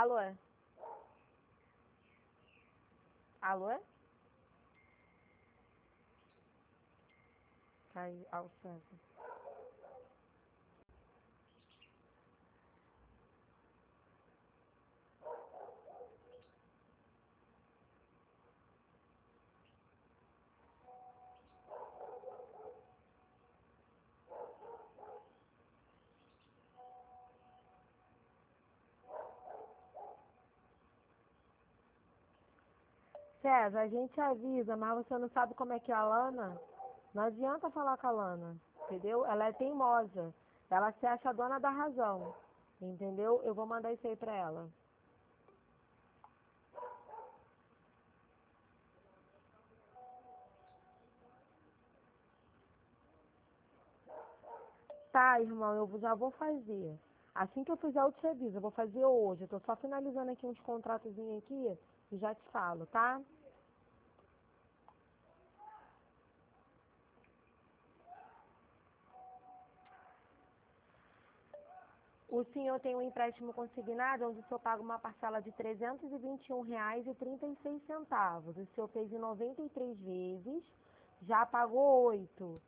Alô? Alô? Cai ao centro. César, a gente avisa, mas você não sabe como é que é a Lana? Não adianta falar com a Lana, entendeu? Ela é teimosa. Ela se acha dona da razão, entendeu? Eu vou mandar isso aí pra ela. Tá, irmão, eu já vou fazer. Assim que eu fizer, eu te aviso. Eu vou fazer hoje. Eu tô só finalizando aqui uns contratozinhos aqui e já te falo, tá? O senhor tem um empréstimo consignado onde o senhor paga uma parcela de R$ 321,36. O senhor fez em 93 vezes, já pagou 8.